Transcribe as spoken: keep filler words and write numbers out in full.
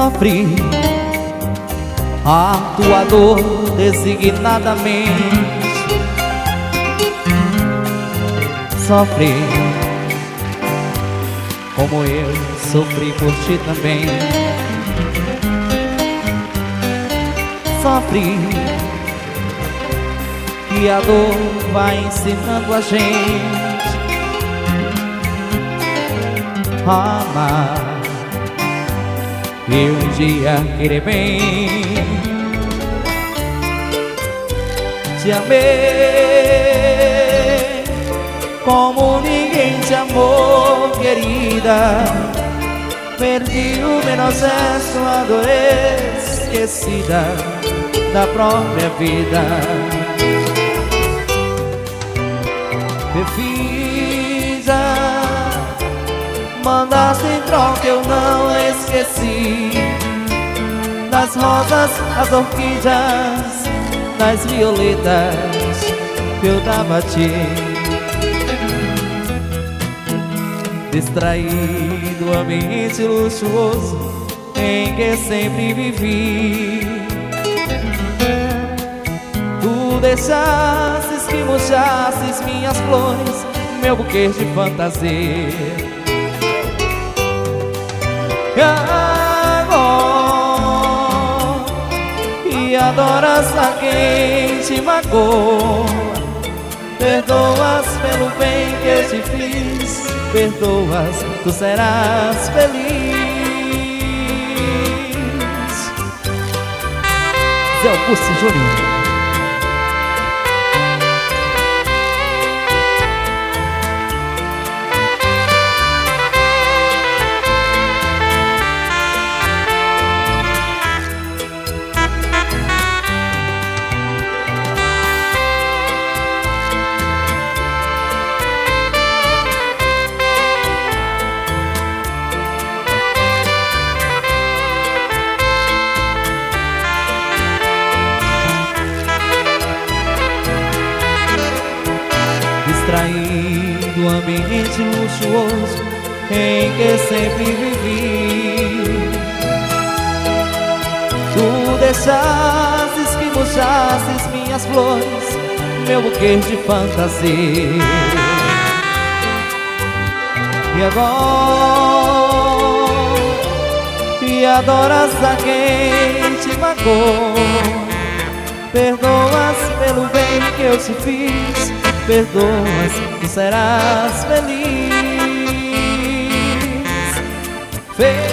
Sofre a tua dor designadamente. Sofre como eu sofri por ti também. Sofre que a dor vai ensinando a gente a amar e um dia querer bem. Te amei como ninguém te amou, querida. Perdi o menor gesto, a dor esquecida da própria vida. Perfida, mandaste em troca, eu não esqueci. Das rosas, as orquídeas, das violetas que eu dava a ti. Distraído, ambiente luxuoso em que sempre vivi. Tu deixasses que murchasses minhas flores, meu buquê de fantasia. Agora e adoras a quem te magoou. Perdoas pelo bem que eu te fiz. Perdoas, tu serás feliz. Zé Augusto Júnior. Distraído, ambiente luxuoso em que sempre vivi. Tu deixasses que murchasses minhas flores, meu buquê de fantasia. E agora e adoras a quem te magoou. Perdoas pelo bem que eu te fiz. Perdoas, tu serás feliz. Feliz.